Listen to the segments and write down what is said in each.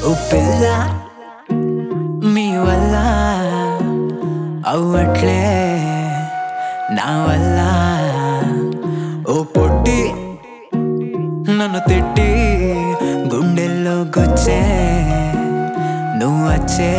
ఓ పిల్ల మీ వల్ల అవ్వట్లే నా వల్ల ఓ పొట్టి నన్ను తిట్టి గుండెల్లో గుచ్చే నువ్వు వచ్చే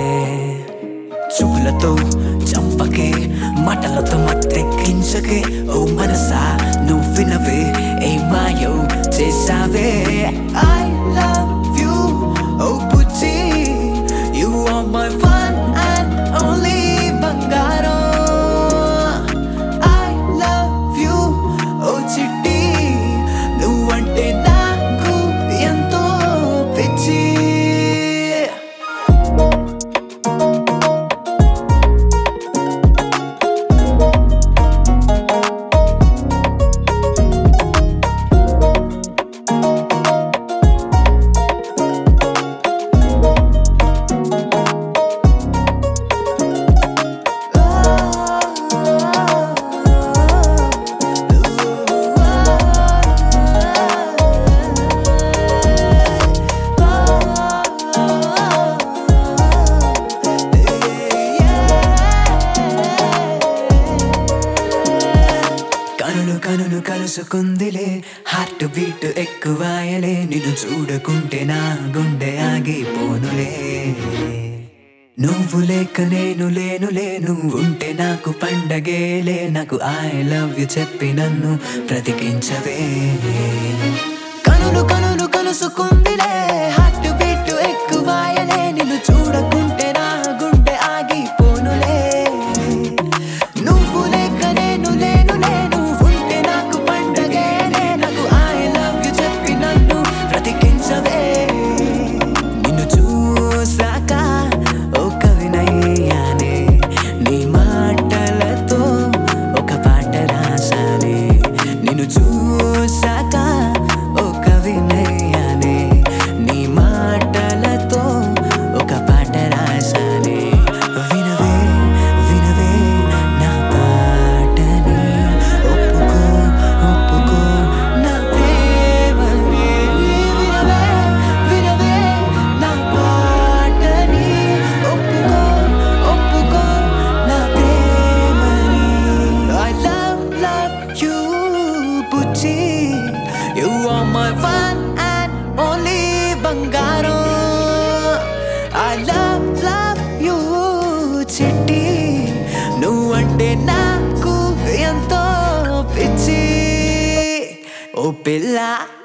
చూపులతో చంపకే మాటలతో మత్తెక్కించకే ఓ మనసా నువ్వు వినవే ఏ మాయో చేసావే I love you oh Puchchi you are my one and only బంగారం I love you oh చిట్టి నువ్వంటే నాకు ఎంతో పిచ్చి కనులు కలుసుకుందిలే హార్ట్ బీట్ ఎక్కువాయలే నిన్ను చూడకుంటే నా గుండె ఆగిపోనులే నువ్వు లేక నేను లేనులే నువ్వు ఉంటే నాకు పండగేలే నాకు ఐ లవ్ యు చెప్పి నన్ను బ్రతికించవే కనులు కలుసుకుందిలే హార్ట్ బీట్ ఎక్కువాయలే నిన్ను చూడకుంటే నా గుండె ఆగిపోనులే నువ్వు లేక నేను లేనులే నిన్ను చూసాక ఓ కవినయ్యానే నీ మాటలతో ఒక పాట రాసానే నిన్ను చూసాక ఓ కవినయ్యానే నీ మాటలతో ఒక పాట రాసానే వినవే వినవే నా పాటని ఒప్పుకో ఒప్పుకో నా ప్రేమని You are my one and only బంగారం I love you చిట్టి నువ్వంటే నాకు ఎంతో పిచ్చి ఓ పిల్ల